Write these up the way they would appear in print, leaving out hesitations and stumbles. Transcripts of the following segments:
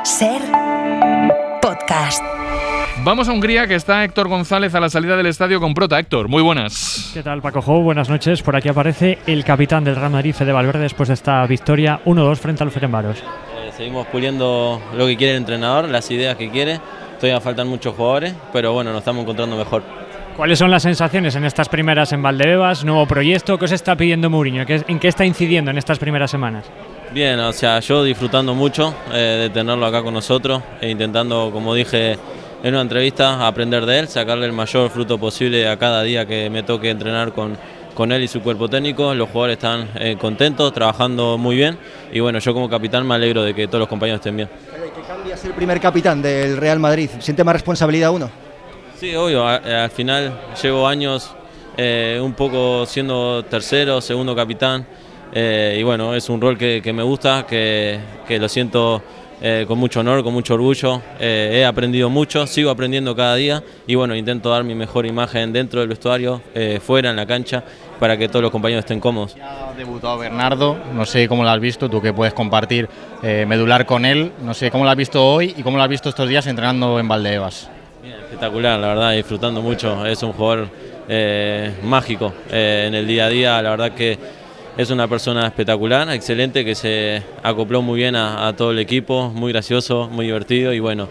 SER Podcast. Vamos a Hungría, que está Héctor González a la salida del estadio con Prota. Héctor, muy buenas. ¿Qué tal, Paco Jo? Buenas noches. Por aquí aparece el capitán del Real Madrid, Fede Valverde, después de esta victoria 1-2 frente al Ferencváros. Seguimos puliendo lo que quiere el entrenador, las ideas que quiere. Todavía faltan muchos jugadores, pero bueno, nos estamos encontrando mejor. ¿Cuáles son las sensaciones en estas primeras en Valdebebas? Nuevo proyecto, ¿qué os está pidiendo Mourinho? ¿En qué está incidiendo en estas primeras semanas? Bien, o sea, yo disfrutando mucho de tenerlo acá con nosotros e intentando, como dije en una entrevista, aprender de él, sacarle el mayor fruto posible a cada día que me toque entrenar con él y su cuerpo técnico. Los jugadores están contentos, trabajando muy bien y bueno, yo como capitán me alegro de que todos los compañeros estén bien. ¿Qué cambia ser el primer capitán del Real Madrid? ¿Siente más responsabilidad uno? Sí, obvio, al final llevo años un poco siendo tercero, segundo capitán y bueno, es un rol que me gusta, que lo siento con mucho honor, con mucho orgullo. He aprendido mucho, sigo aprendiendo cada día y bueno, intento dar mi mejor imagen dentro del vestuario, fuera, en la cancha, para que todos los compañeros estén cómodos. Ya ha debutado Bernardo, no sé cómo lo has visto, tú que puedes compartir medular con él, no sé cómo lo has visto hoy y cómo lo has visto estos días entrenando en Valdebebas. Bien, espectacular, la verdad, disfrutando mucho, es un jugador mágico en el día a día, la verdad que es una persona espectacular, excelente, que se acopló muy bien a todo el equipo, muy gracioso, muy divertido y bueno,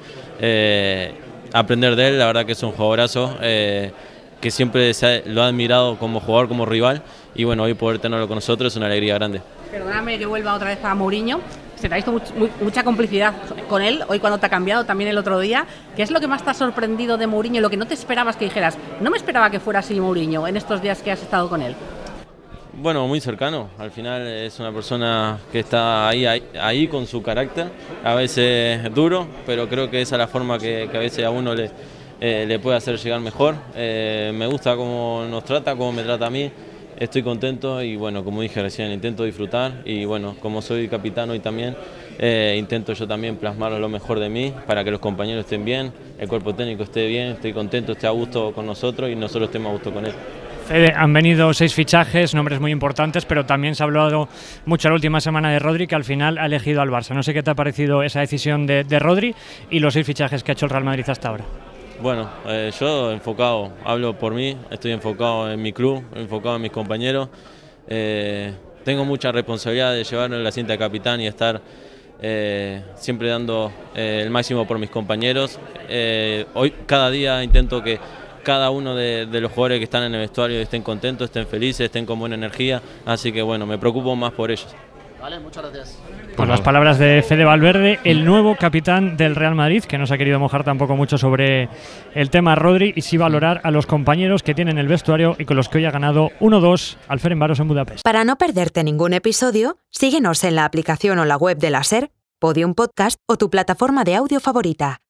aprender de él, la verdad que es un jugadorazo, que siempre lo ha admirado como jugador, como rival y bueno, hoy poder tenerlo con nosotros es una alegría grande. Perdóname que vuelva otra vez a Mourinho, se te ha visto mucha complicidad con él, hoy cuando te ha cambiado, también el otro día. ¿Qué es lo que más te ha sorprendido de Mourinho, lo que no te esperabas que dijeras? No me esperaba que fuera así Mourinho en estos días que has estado con él. Bueno, muy cercano, al final es una persona que está ahí con su carácter, a veces duro, pero creo que esa es la forma que a veces a uno le puede hacer llegar mejor. Me gusta cómo nos trata, cómo me trata a mí, estoy contento y bueno, como dije recién, intento disfrutar y bueno, como soy capitán hoy también, intento yo también plasmar lo mejor de mí para que los compañeros estén bien, el cuerpo técnico esté bien, esté contento, esté a gusto con nosotros y nosotros estemos a gusto con él. Fede, han venido 6 fichajes, nombres muy importantes, pero también se ha hablado mucho la última semana de Rodri, que al final ha elegido al Barça. No sé qué te ha parecido esa decisión de Rodri y los 6 fichajes que ha hecho el Real Madrid hasta ahora. Bueno, yo enfocado, hablo por mí, estoy enfocado en mi club, enfocado en mis compañeros. Tengo mucha responsabilidad de llevarme la cinta de capitán y estar siempre dando el máximo por mis compañeros. Hoy, cada día intento que cada uno de los jugadores que están en el vestuario estén contentos, estén felices, estén con buena energía, así que bueno, me preocupo más por ellos. Vale, muchas gracias. Pues las palabras de Fede Valverde, el nuevo capitán del Real Madrid, que no se ha querido mojar tampoco mucho sobre el tema Rodri y sí valorar a los compañeros que tienen el vestuario y con los que hoy ha ganado 1-2 al Ferencváros en Budapest. Para no perderte ningún episodio, síguenos en la aplicación o la web de la SER, Podium Podcast o tu plataforma de audio favorita.